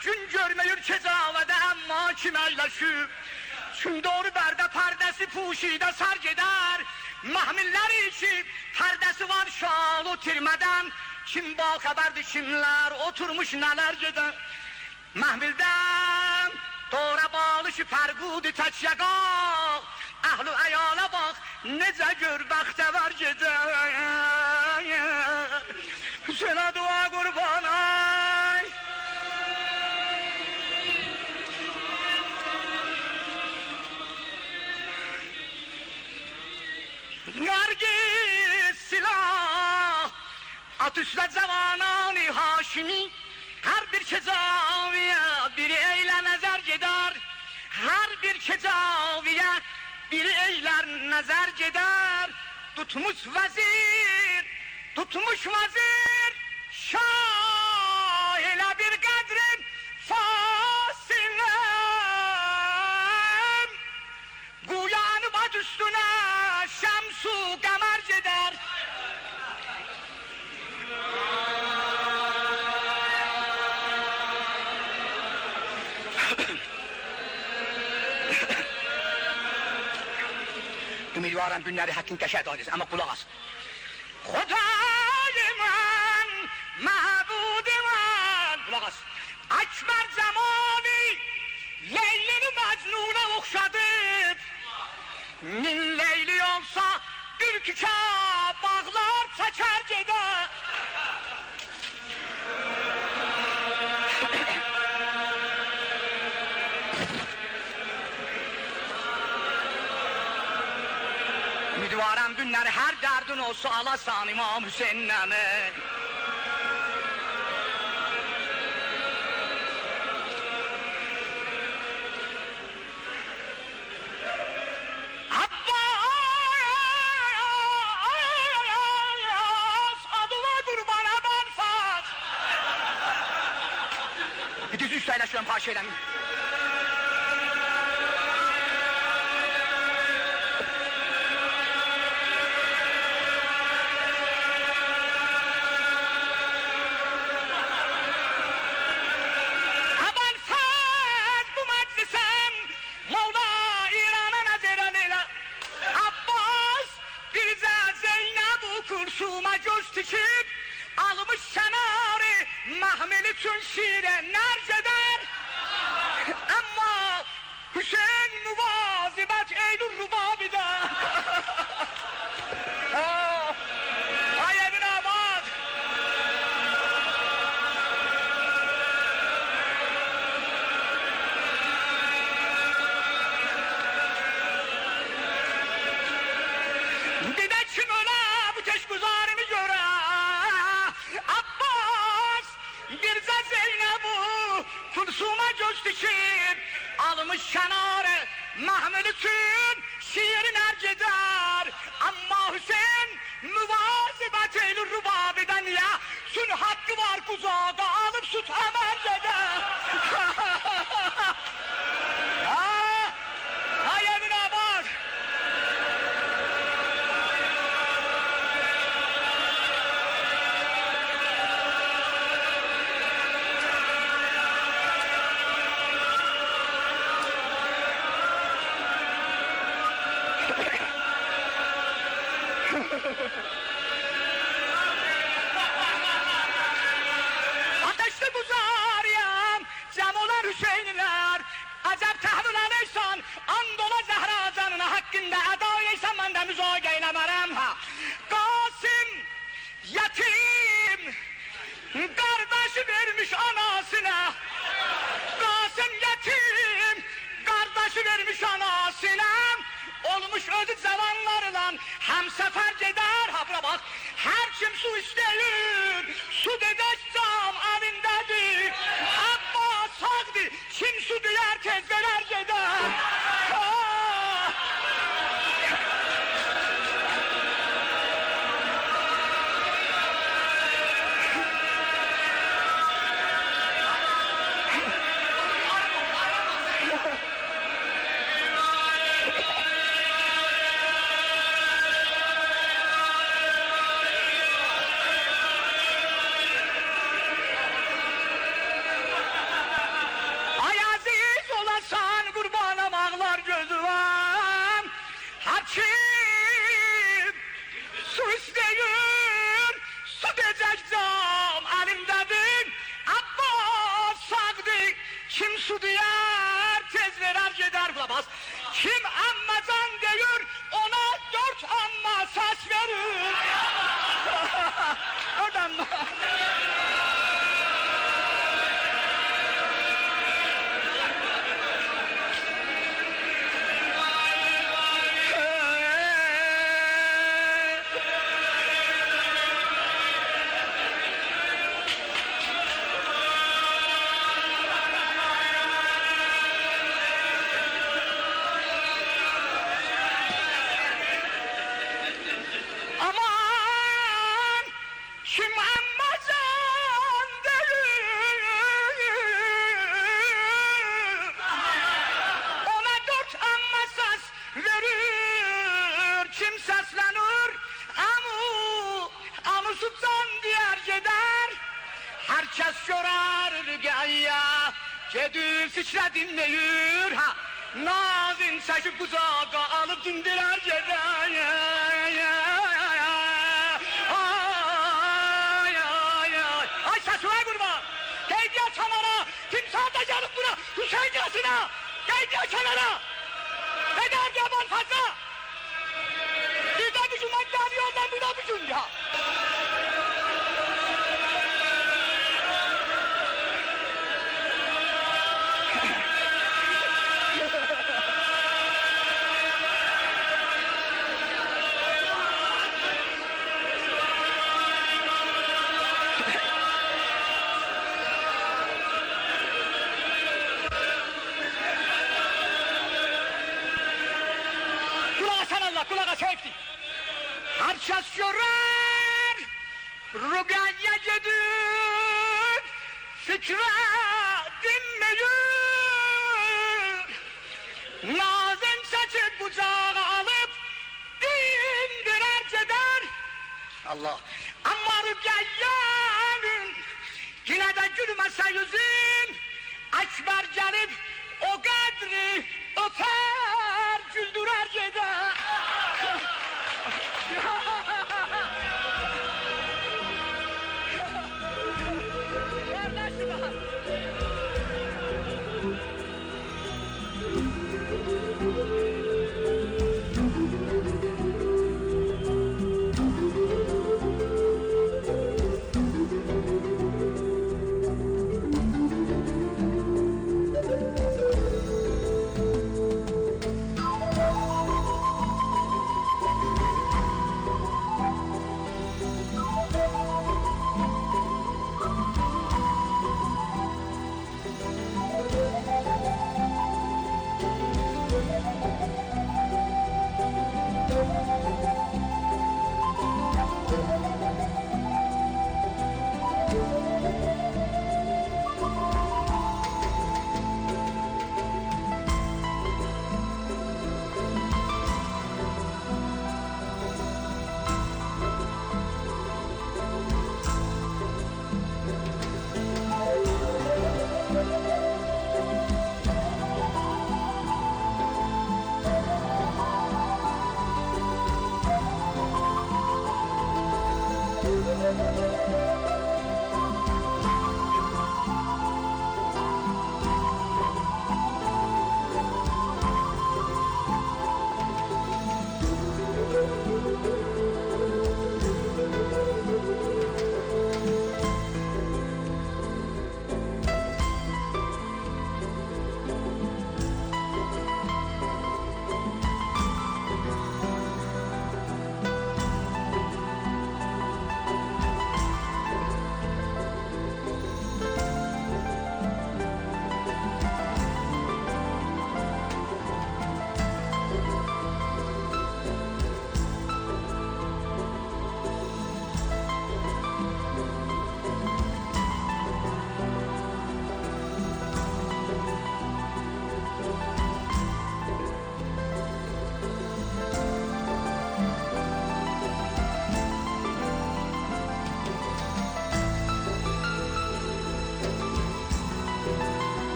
gün görməyir kecavədə, əmma kim əyləşib. Çün doğru bərdə pərdəsi puşidə sar gedər, mahmilləri ki pərdəsi var şal o tirmədən, kim bal xəbərdir kimlər oturmuş nələr gedər. Mahmildən doğra balışı pərqudi təkyəqaq, əhl-i əyalə bax necə gör bəxtəvər gedər. Hüseynə dua qurban ay. Nergis silah at üstə cavanani Haşimi, hər bir kecaviyə biri eylə nəzər gedər, hər bir kecaviyə biri eylər nəzər gedər. Tutmuş vəzir şah elə bir qədrin fasiləm, quyanı bat üstünə şəmsu qəmər gedər. Ümidvarım günləri həqqin qəşəd ailesi, amma qulaq as. Xudayı mən, məhbudi mən, qulaq as. Əkbər Cəmali Leylini Məcnun'a oxşadıb, min Leyli olsa bir kükə bağlar çəkər gedər. Ümidvarım günləri hər dərdin olsa alasan İmam Hüseyin'ləmi. Düz üst aylaşıyorum haşa eləmin. Kursuma göz tikib, almış kənarı mahmil üçün şirə nərcədər. Amma Hüseyin müvazibət eylül rubabidə. Ay evine bak. Dide kim öyle bu teşgüzarını göre, Abbas bircə Zeynəbu Kulsuma göz dikib, almış kənarı mahmil üçün şiirin ərcədər. Amma Hüseyin müvazibət eylül rubabidən ya, sün haqqı var quzağa alıb süt əmər gedər. Ay evine bak. Ateşli buzariyam, cəm olar Hüseynlər, acəb təhvil alırsan, and ola Zəhra canına haqqında əda eysən, mən də müzaqə eləmərəm ha. Qasim yetim, qardaşı vermiş anasına. Qasim yetim, qardaşı vermiş anasına. Olmuş ödü cavanlarla hem sefer gedər, ha bura bax. Hər kim su istəyir, su dedək cam əvindədir. Abbas sağdır, kim su deyər tez verər gedər. şu diyar tez verer gider bulamaz. Kim amma can deyir ona 4 amma saç verir. Oradan mı? Aman kim amma can deyir ona 4 amma sas verir. Kim seslenir amusu can diyer gider. Herkes görer rügaya gedü sıçra dinleyir ha. Nazin çekip kucağa alıp dindirer gider. Ay sesine kurban. Geydiye çanara. Timsah da gelip buna. Hüseyin yasına. Geydiye çanara. Ne der yaban fazla. Bir de gücüm ben yoldan bir de gücüm ya. Kulağa çekti. Herkes görer rügaya gidip fikre dinleyir. Nazım saçıp kucağa alıp dindirer gider. Allah. Ama rügayanın yine de gülmese yüzün. Ekber gelip o kadri öper güldürer gider.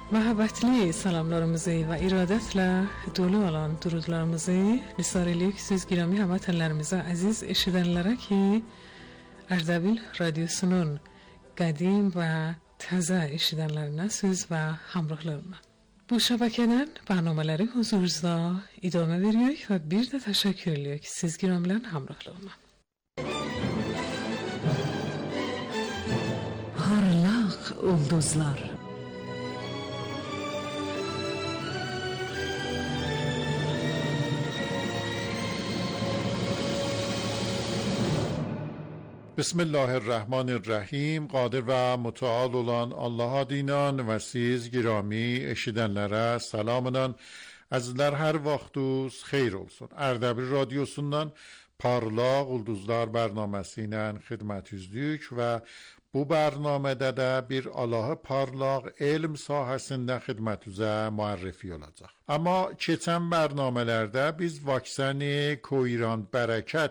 Muhabbatli salomlarimizni va irodatla dolu olan durudlarimizni lisariylik siz girami hamvatanlarimize aziz eşidenlere ki Ardabil Radyosu'nun qadim ve taze eşidenlerine söz ve hamruhlarına. Bu şabakeden barnomaları huzurunuzda idame veriyor ve bir de teşekkür ediyor siz giramların hamruhlarına. Parlaq ulduzlar. بسم الله الرحمن الرحیم. قادر و متعال olan Allah'a dinan ve siz girami eşidenlere selamından azizler her vaxtuz xeyir olsun. Ardabil Radyosu'ndan Parlaq Ulduzlar bərnaməsiyle xidmətinizdəyik və bu bərnamədə də bir Allahı parlaq elm sahəsində xidmətinizə müərrifi olacaq. Amma keçən bərnamələrdə biz vaksini Koiran Bərəkət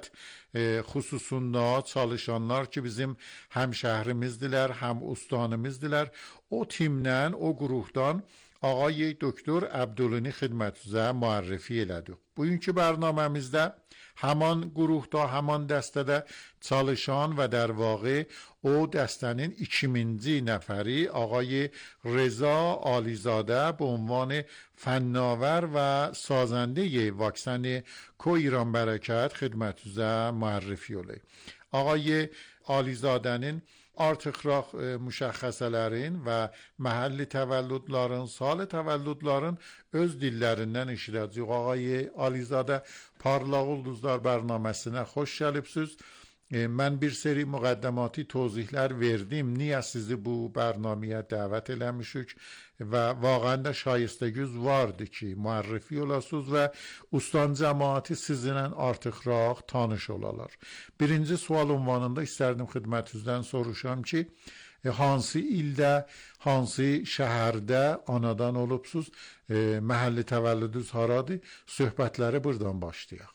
xüsusunda çalışanlar ki bizim həm şəhrimizdirlər, həm ustanımızdirlər, o timdən, o qruhdan Ağay Doktor Abdulini xidmətinizə müərrifi elədik. Bugünkü bərnaməmizdə haman qruhda, haman dəstədə çalışan və در واقع o dəstənin 2000-ci nəfəri Ağay Reza Alizadə به عنوان فناور و سازنده واکسن کویران برکت xidmətinizə müərrifi olayım. Ağay Alizadənin artıqraq müşəxxəsələrin və məhəlli təvəllüdlərin, salı təvəllüdlərin öz dillərindən eşidəcəyik. Ağay Alizadə Parlaq Ulduzlar bərnaməsinə xoş gəlibsiniz. Mən bir seri müqəddəmati tozihlər verdim. Niyə sizi bu bərnaməyə dəvət eləmişik və vaqəən də şayistəgüz vardı ki, müərrifi olasınız və ustan cəmaati sizinlə artıqraq tanış olalar. Birinci sual ünvanında istərdim xidmətinizdən soruşam ki, hansı ildə, hansı şəhərdə anadan olubsuz, məhəlli təvəllüdünüz haradır? Söhbətləri buradan başlayaq.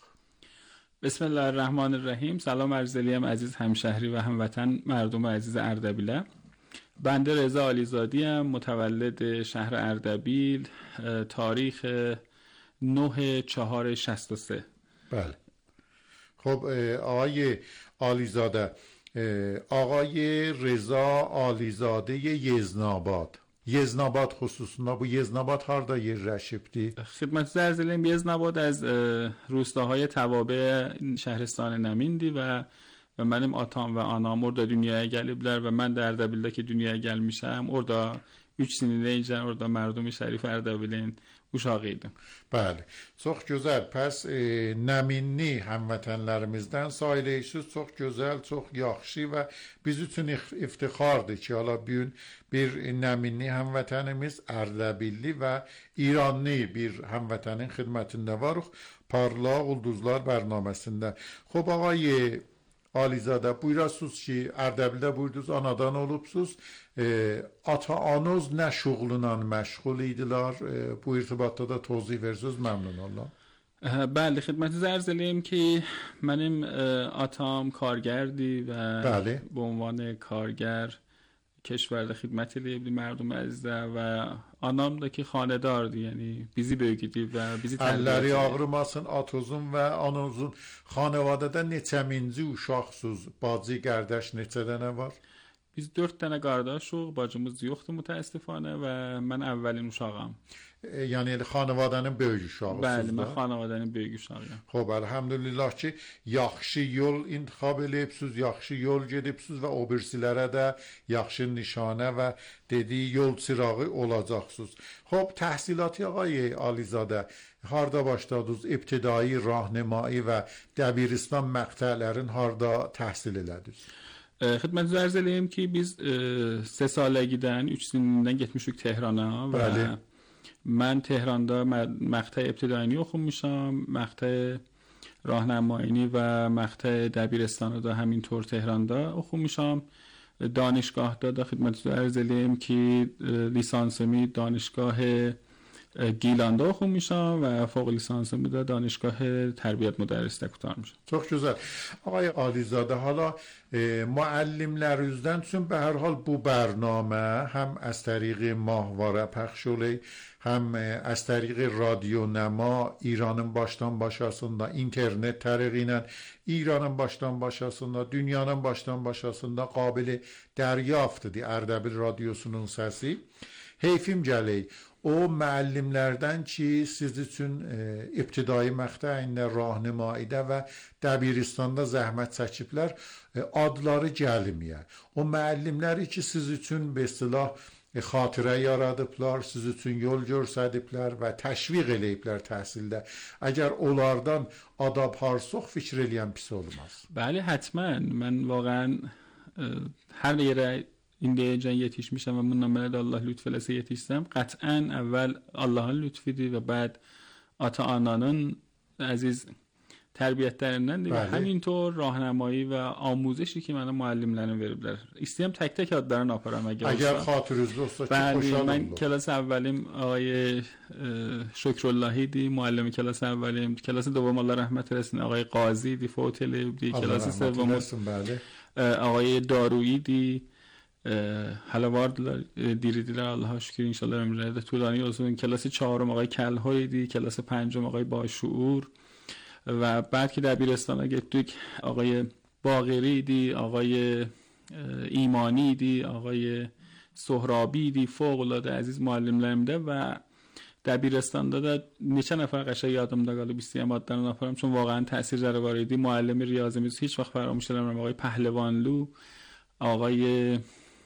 بسم الله الرحمن الرحیم. سلام عرض الیم عزیز همشهری و هموطن مردم عزیز اردبیل. بنده رضا علیزادی ام، متولد شهر اردبیل، تاریخ 9/4/63. بله. خب آقای علیزاده، آقای رضا علیزاده یزناباد، یزناباد خصوصا bu یزناباد harda yerləşibdi؟ خدمت عرض الیم یزناباد از روستاهای توابع شهرستان نمیندی و mənim atam və anam orada dünyaya gəliblər və mən də Ərdəbildə ki dünyaya gəlmişəm. Orada 3 sinirləyincən orada Mərdumi Şərif Ərdəbilin uşağı idim. Bəli. Çox gözəl. Pəs Nəminli həmvətənlərimizdən sayılıyorsunuz. Çox gözəl, çox yaxşı və biz üçün iftixardır ki, hala bugün bir Nəminli həmvətənimiz Ərdəbilli və İranlı bir həmvətənin xidmətində varıq. Parlaq Ulduzlar bərnaməsində. Xob ağay Alizadə, buyurasınız ki, Ərdəbildə buyurdunuz, anadan olubsuz. Ata-anız nə şuğlunla məşğul idilər? Bu irtibatda da tozih versiniz, məmnun olam. بله خدمت عرض الیم که منم آتام کارگردی و به عنوان کارگر کشورdə xidmət edib mردم əzizə və anam da ki xanədardı, yəni bizi böyüdüb və bizi tərbiyə etdi. Əlləri ağrımasın atozun və ananızın xanavadədə neçəminci uşaqsınız? Bacı, qardaş neçə dənə var? Biz 4 dənə qardaşıq, bacımız yoxdur mütəəssifanə və mən əvvəlin uşağam. Yəni xanavadənin böyük uşağısınız. Bəli, mən xanavadənin böyük uşağıyam. Xoş, elhamdülillah ki, yaxşı yol intikhab edibsiz, yaxşı yol gedibsiz və o birisilərə də yaxşı nişanə və dediyi yol çırağı olacaqsınız. Xoş, təhsilatı ağay Alizadə harda başladınız? İbtidai, rahnəmai və dəbiristan məqtələrin harda təhsil elədiniz? خدمت عرض الیم که biz 3 سالگیdən 3 sinindən getmişik Tehrana və mən Tehranda مقطع ابتدایی oxumuşam, مقطع راهنمایی و مقطع دبیرستان da همینطور تهراندا oxumuşam. دانشگاه دا خدمت عرض الیم که لیسانسمی دانشگاه گیلاندا خون میشم و فوق لیسانس میده دانشگاه تربیت مدرس Tekutar میشم. Çok güzel. آقای عالیزاده، حالا معلمler به هر حال bu برنامه هم از طریق ماهواره پخش oluyor hem az طریق رادیو نما İran'ın baştan başasında internet tarihiyle İran'ın baştan başasında dünyanın baştan başasında قابل دریافتdır Ərdəbil radyosunun səsi. Heyfim gəlir o müəllimlərdən ki siz üçün ibtidai məqtəyində rahnimaidə və dəbiristanda zəhmət çəkiblər adları gəlməyə. O müəllimləri ki siz üçün bəstilah xatirə yaradıblar, siz üçün yol göstəriblər və təşviq eləyiblər təhsildə. Əgər onlardan adab harsoq fikir eləyən pis olmaz. بله حتما. من واقعا هر یه اینجا yetişmişəm və bundan belə də Allah lütf eləsə yetişsəm, qətən əvvəl Allahın lütfidir və bəd ata-ananın əziz tərbiyətlərindəndir və həminطور راهنمایی və آموزشی که mənə müəllimlərim veriblər. İstəyirəm tək-tək adlarını aparam əgər xatirənizdə olsa ki xoşal olur. من کلاس اولیم آقای شکراللهی دی، معلم کلاس اولیم. کلاس دوم الله رحمت رسونه آقای قاضی دی، فوتل دی. کلاس سوم آقای دارویی دی. حلوارد دیریدیler Allah'a şükür inşallah ömrleri de طولانی olsun. کلاس چهارم آقای کلهایی دی. کلاس پنجم آقای باشعور و بعد که دبیرستان گفتید آقای باقری دی، آقای ایمانی دی، آقای سهرابی دی. فوق العاده عزیز معلم‌لرمده و دبیرستاندا da neçə nəfər qəşəng yadımda qalıb istəyirəm adlarını aparım چون واقعا تاثیر واردی. معلم ریاضی‌میز هیچ وقت فراموش نمی‌کنم آقای پهلوانلو، آقای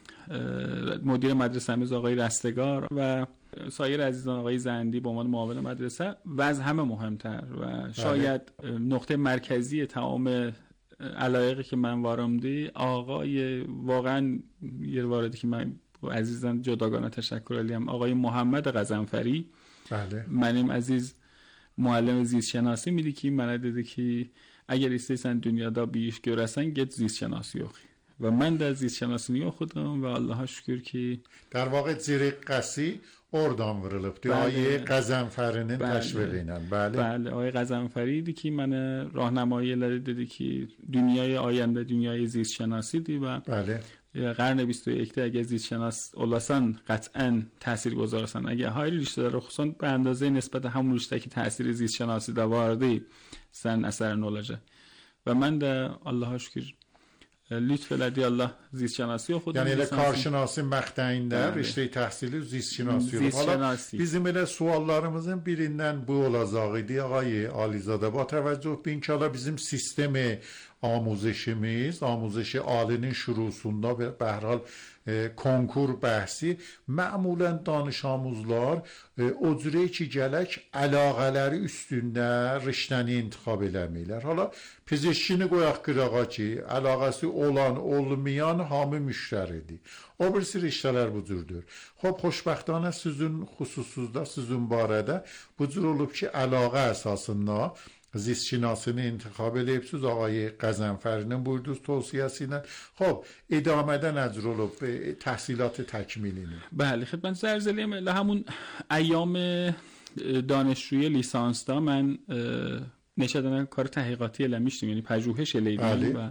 مدیر مدرسه میز آقای رستگار و سایر عزیزان، آقای زندی به عنوان معاون مدرسه و از همه مهمتر و شاید نقطه مرکزی تمام علایقی که من وارمدی آقای واقعا یه واردی که من عزیزان جداگانه تشکر الیم آقای محمد غضنفری. بله. منیم عزیز معلم زیست شناسی میدی که من dedi ki اگر istəyirsən dünyada bir iş görəsən get زیست şناسی oxu. و من در زیست شناسی oxudum və Allah'a şükür ki در واقع زیرقسی oradan vurulubdu. آقای غضنفری'nin təşviqi ilə. بله آقای غضنفری idi ki mənə راهنمایی elədi, dedi ki dünyای آینده dünyای زیست شناسیdir və بله قرن 21 اگه زیست شناس olasan قطعا تاثیرگذارsan. اگه های رشته داره خصوصا به اندازه نسبت همون رشته که تاثیر زیست شناسی da vardı sən əsərin olacaq. Və mən də Allah'a şükür lütf elədi Allah زیست شناسی oxudum. Yəni elə karşınası məqtəyində riştə təhsili زیست şinasi olub. Hala bizim elə suallarımızın birindən bu olacaq idi ağay Alizadə. با توجه به اینکه حالا bizim sistemi آموزشimiz آموزش عالinin şurusunda به هر حال konkur bəhsi معمولا دانش آموزlar o cürə ki gələk əlaqələri üstündə riştəni intikhab eləmirlər. Hala pizişkini qoyaq qırağa ki əlaqəsi olan olmayan hamı müştəridir. O birisi riştələr bu cürdür. Xoş xoşbəxtانه sizin xüsusuzda sizin barədə bu cür olub ki əlaqə əsasında زیست شناسini intikhab eləyibsiz آقای غضنفری'nin buyurduğu tavsiyəsilə. خب ادامه‌دا نظر olub تحصیلات تکمیلینی. بله خدمت زرز الیم همون ایام دانشجویی لیسانس دا من نشدن کار تحقیقاتی eləmişdim. یعنی پژوهش elədim و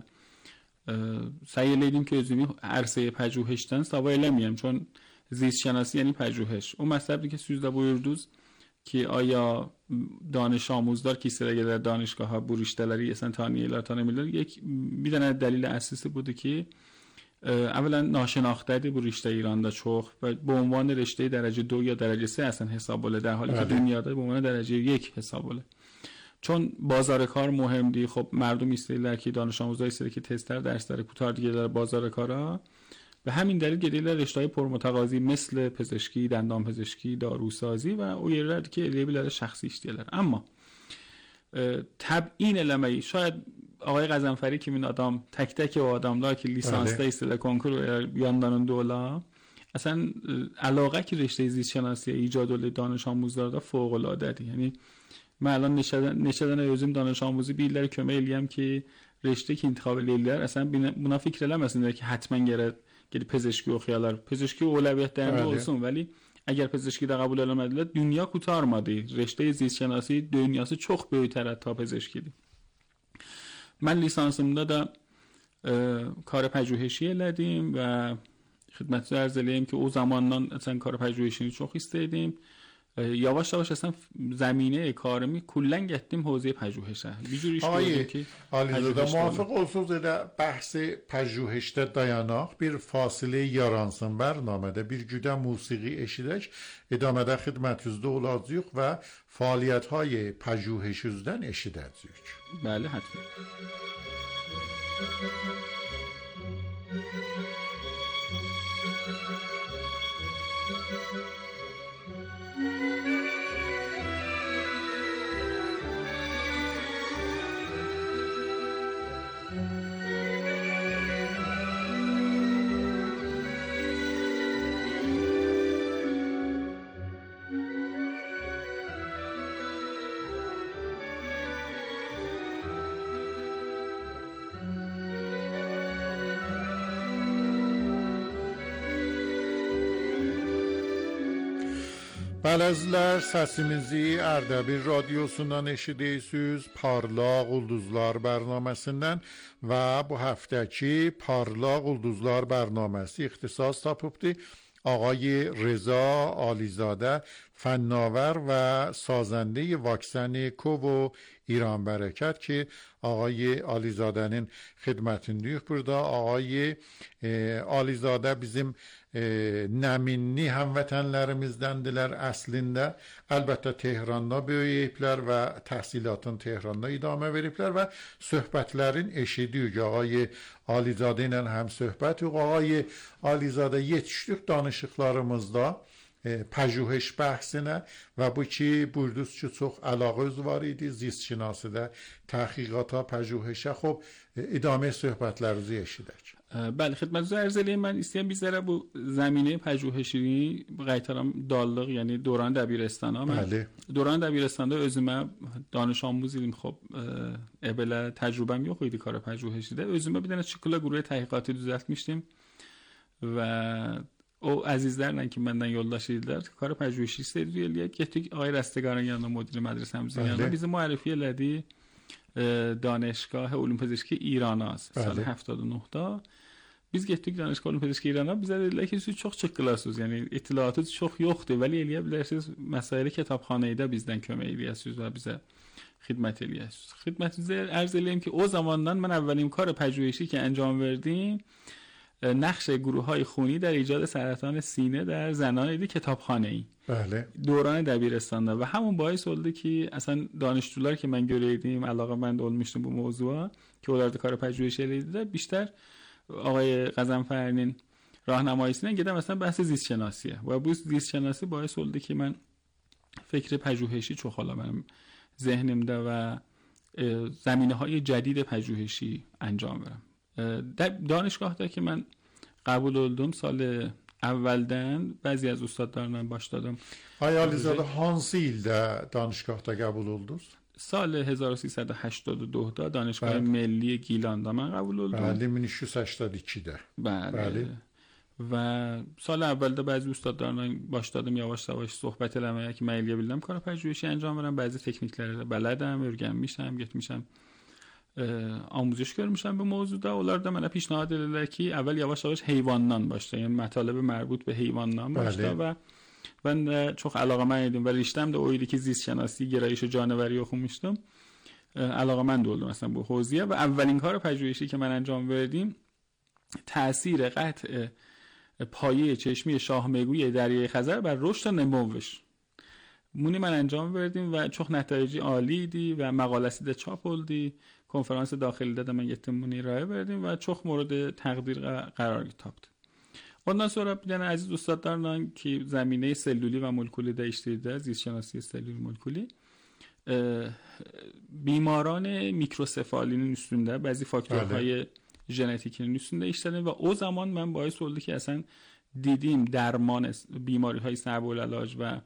سعی elədim ki özümü عرصه پژوهشdən سوا eləməyəm چون زیست شناسی یعنی پژوهش. اون مطلبی که sizdə buyurdunuz ki آیا دانش آموزدار کیسرگه در دانشگاه ها bu riştələri esən tanıyırlar, tanımırlar. Bir dənə dəlil əsası budur ki اولا ناشناخته‌dir bu riştə İranda çox və bu عنوان رشته درجه 2 یا درجه 3 اصلا حساب olur در حالی که دنیادا به عنوان درجه 1 حساب olur. چون بازار کار مهمدی. خب مردم ایستیدlər ki دانش آموزای istəyir ki testlər, dərsləri qutardılar بازار کارا و همین دلیل گدیل رشته‌های پرمتقاضی مثل پزشکی، دندانپزشکی، داروسازی و او yerlər ki elə bilərlər şəxsi işləyirlər. Amma təbyin eləməyi şاید آقای غضنفری kimin adam tək-tək o adamlar ki lisansda istəyirlər konkur yanlarında ola اصلا علاقه ki رشته زیست شناسی ایجاد ol دانش آموزlarda فوق العاده. یعنی من الان نشدن özüm دانش آموزی بیلlər kömək eləyəm ki رشته ki intikhab eləyirlər اصلا buna fikr eləməsinlər ki həttəmən gəlib پزشکی oxuyalar. پزشکی اولویت درنده olsun ولی Əgər pezişki də qəbul eləmədilər, dünya qurtarmadı. Rəştə zist şənasi dünyası çox böyükdür ta pezişkidir. Mən lisansımda da kar pژوهشی elədim və xidmətinizə ərz eləyim ki, o zamandan اصلا کار پژوهشی çox istəydim. یواش yavaş اصلا زمینه کارمی کلا getdim حوزه پژوهشه. Bir cür iş gördüm ki Alizadə موافق olsunuz elə bəhsi pژوهشdə dayanaq, bir fasilə yaransın bərnamədə bir güdə musiqi eşidək, edamədə xidmətinizdə olacağıq və fəaliyyətهای pژوهشinizdən eşidəcəyik. Bəli, hətta. Bələdlər səsimizi Ərdəbil radiosundan eşidirsiniz, Parlaq Ulduzlar bərnaməsindən və bu həftəki Parlaq Ulduzlar bərnaməsi ixtisas tapıbdı. آقای رضا عالیزاده فناور و سازنده واکسن کوو ایران برکت که آقای عالیزاده'nin xidmətindəyik burada. Ağay Alizadə bizim nəminli həmvətənlərimizdəndirlər əslində. Əlbəttə Tehranda böyüyüblər və təhsilatın Tehranda idamə veriblər və söhbətlərin eşidik. Ağay Alizadə ilə həm söhbət yox. Ağay Alizadə yetişdik danışıqlarımızda پژوهش بحثینه و bu ki buyurdunuz ki çox əlaqəz var idi zist şinasıda təhqiqata pژوهشə. خب ادامه söhbətlərinizi eşidək. Bəli, xidmətinizə ərz eləyim. Mən istəyəm bizlərə bu zəminə pژوهشی qaytaram dallıq, yəni dövrən dəbiristana. Mən dövrən dəbiristanda özümə danış آموز idim. خب belə təcrübəm yox idi kar pژوهشیdə. Özümə bir dənə şıqqıla quruya təhqiqatı düzəltmişdim və o əzizlərlə ki məndən yoldaş idilər, kar pژوهشی istədik eləyək. Getdik Ağay Rəstəqarın yanına, müdir mədrəsəmizin yanına. Bizi müəllifi elədi دانشگاه علوم پزشکی ایران است سال 79'da. Biz getdik Danışgah Ulum Pezişki İran'a. Bizə dedilər ki, siz çox çıqqılasınız. Yəni ittilatınız çox yoxdur. Vəli eləyə bilərsiniz. Məsələ kitabxanədə bizdən kömək eləyəsiniz və bizə xidmət eləyəsiniz. Xidmətinizə ərz eləyim ki, o zamandan من اولین کار پژوهشی که انجام verdیم نقش گروه‌های خونی در ایجاد سرطان سینه در زنان idi kitabxanəyi. بله. دوران دبیرستانda və همون باعث oldu ki, əsən danışdılar ki, mən görəydim, əlaqəmənd olmuşdum bu mövzuya ki, onlar da kar pژوهشی eləyirdi. بیشتر آقای قزنفرنین راهنمایی‌سیدن gedəm مثلا بحث زیست شناسیه و bu زیست شناسی باعث oldu ki, mən فکر پژوهشی çoxala mənim zehnimdə və زمینه‌های جدید پژوهشی انجام verəm. دانشگاهda ki mən qəbul oldum sal əvvəldən bəzi az ustadlarla başladım. Ay Alizadə hansı ildə danışgahda qəbul oldunuz? سال 1382'da دانشگاه ملی گیلان'da mən qəbul oldum. Bəli, 1382'də. Bəli. Və sal əvvəldə bəzi ustadlarla başladım yavaş-yavaş söhbət eləməyə ki, mən eləyə bildim kar pژوهشی انجام verəm. Bəzi texnikləri də bələdəm, öyrənmişəm, getmişəm. آموزش görmüşəm bu mövzuda. Onlar da mənə پیشنهاد edildilər ki, əvvəl yavaş-yavaş heyvandan başla. Yəni mətələbi mərbut به heyvandan başla və mən də çox əlaqəmən idim və riştəm də o idi ki, زیست شناسی گرایش جانوری oxumuşdum. əlaqəmən oldum مثلا bu حوزه و اولین کار پژوهشی که من انجام verdim تأثیر قطع پایه چشمی شاهمگوی دریای خزر بر رشد نموش. مونی من انجام verdim və çox nəticə ali idi və məqaləsi də çap oldu. Konferans daxilində də mən getdim bunu irayə verdim və çox mورد təqdir qərar tapdı. Ondan sonra bir dənə əziz ustadlarla ki, zəminə selüli və molekuli dəyişdirdi, زیست شناسی selül molekuli. بیماران میکروسفالinin üstündə bəzi faktorهای ژنتیکinin üstündə işlədim və o zaman mən باعث oldu ki, əsən دیدیم درمان بیماری‌های صعب العلاج و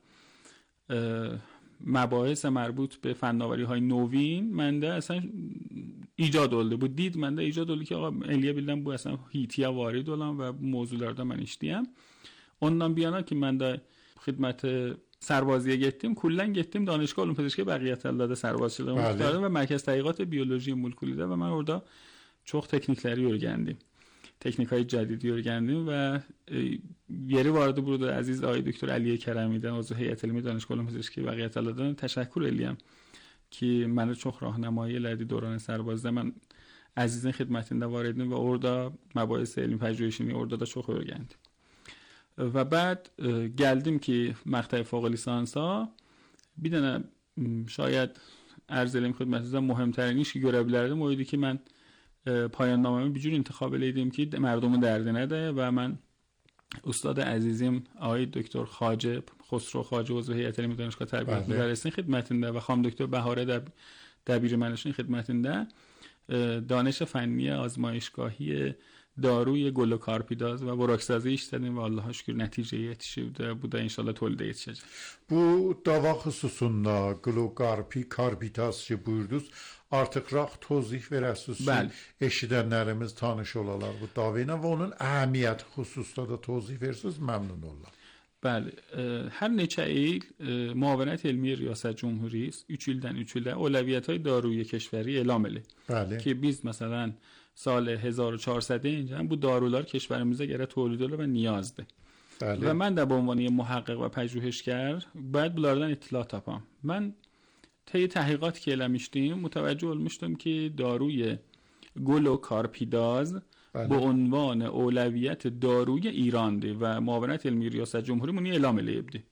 مباحث مربوط به فناوری‌های نوین məndə əsən ایجاد oldu. Bu did məndə ایجاد oldu ki, ağa eləyə bildim bu əsən hitiyə varid olan və bu mövzularda mən işləyəm. Ondan bir yana ki, məndə خدمت سربازی گتیم کلا گتیم دانشگاه علوم پزشکی بقیت الله سربازشلığım داره و مرکز تحقیقات بیولوژی مولکولی و mən orada çox teknikləri öyrəndim. Teknikای جدیدی öyrəndim və yeri vardı burada əziz Ay Doktor Əliyə Kərəmidən, uzvu heyət elmi دانشگاه علوم پزشکی بقیت اللهdan təşəkkür eləyəm ki, mənə çox راهنمایی elədi dövrən sərbazda. Mən əzizin xidmətində var idim və orada məbahis elmi pəjüyüşünü orada da çox öyrəndim. Və بعد gəldim ki, məqtəy fوق lisansa bir dənə şayad ərz eləm xidmətinizdə mühümtərin işi görə bilərdim. O idi ki, mən پایان bir cür intikhab eləydim ki, mərdumun dərdinədir və mən ustad əzizim Ay Doktor Xacib Xosro Xacib uzvu heyət elmi دانشگاه tərbiyyat müdərrisinin xidmətində və xanım Doktor Bəharə دبیر منشین خدمتinde دانش فنی آزمایشگاهی داروی گلوکارپیداز و براکسازی işledim ve Allah'a şükür neticeye yetişirdi. Bu da inşallah tolide yetişecek. Bu dava xüsusunda glukarpidaz buyurdunuz. Artıq rahat tozih verəsiniz ki, eşidənlərimiz tanış olalar bu davayla və onun əhəmiyyəti xüsusunda da tozih versiniz, məmnun olurlar. Bəli, hər neçə il Müavinət Elmi Riyasət Cumhuri 3 ildən 3 ildə Əvləviyyətay Daruyi Keşvəri elam edir. Bəli. Ki biz məsələn سال 1400 اینجا bu darular کشورمizə görə tolid edilir və niyazdır. Bəli. Və mən də bu عنوان محقق və pəjühüşkar باید bunlardan اطلاع tapam. Mən طی تحقیقاتی که eləmişdim متوجه olmuşdum ki daruی گلوکارپیداز به عنوان اولویت داروی ایرانdır و معاونت علمی ریاست جمهوری bunu elam eləyibdi.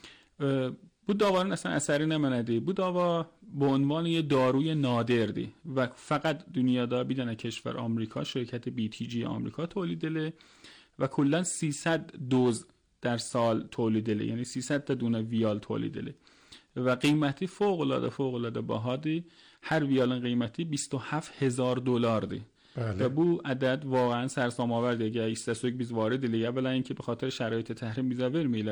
Bu davanın اصلا اثری نمونده. Bu dava به عنوان یه داروی نادرdi و فقط dünyada bir dənə کشور آمریکا شرکت BTG آمریکا تولید edir و کلا 300 دوز در سال تولید edir. یعنی 300 تا دونه ویال تولید edir و قیمتی فوق العاده باهاdır. هر ویالın قیمتی $27,000 و bu عدد واقعا سرسام‌آورdir. اگه istəsək biz vارد eləyək. Əvvəla اینکه به خاطر شرایط تحریم ویزا vermirlər.